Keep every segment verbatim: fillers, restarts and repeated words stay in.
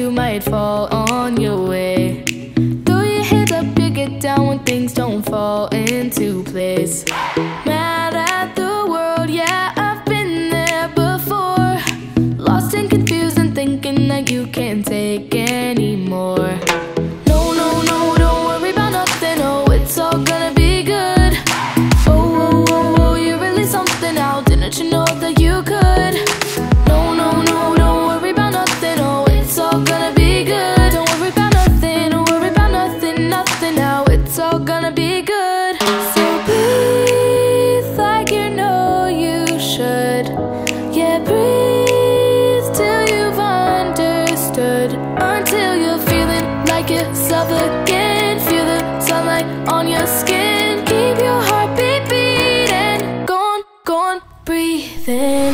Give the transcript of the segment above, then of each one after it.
you might fall on your way. Throw your hands up, you get down when things don't fall into place. Mad at the world, yeah, I've been there before. Lost and confused and thinking that you can't take anymore. No, no, no, don't worry about nothing, oh, it's all gonna be good. Oh, oh, oh, oh, you're really something now, didn't you know that you could? No, no, no, don't worry about nothing, oh, it's all gonna be good. Don't worry about nothing, don't worry about nothing, nothing now, it's all gonna be good. So breathe like you know you should. Yeah, breathe till you've understood, until you're feeling like yourself again. Feel the sunlight on your skin. Keep your heartbeat beating. Go on, go on, breathe in.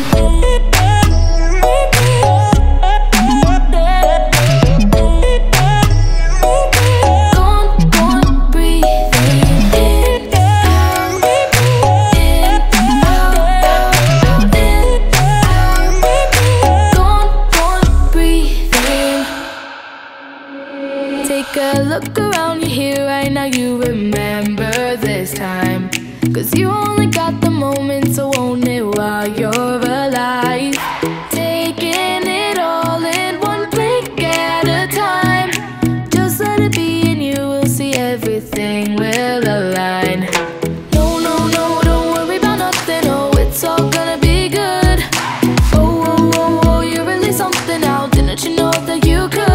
Take a look around, you're here right now, you remember this time. Cause you only got the moment, so own it while you're alive. Taking it all in one blink at a time. Just let it be and you will see everything will align. No, no, no, don't worry about nothing, oh, it's all gonna be good. Oh, oh, oh, oh, you're really something now, didn't you know that you could?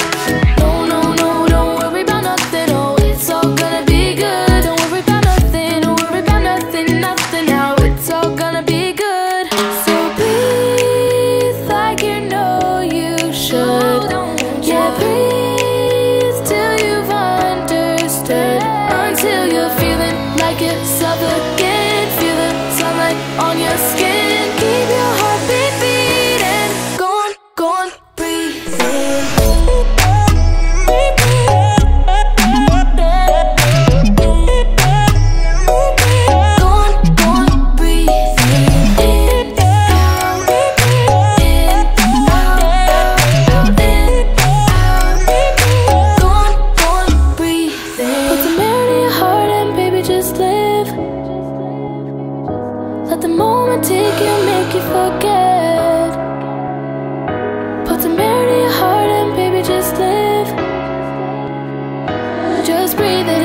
On your skin, keep your heartbeat beating. Go on, go on, breathe in. Go on, go on, breathe in. In, out, in, out, out, in, out. Go on, go on, breathe in. Put the mirror to your heart and baby just live. Let the moment take you, make you forget. Put the mirror to your heart and baby just live. Just breathe it.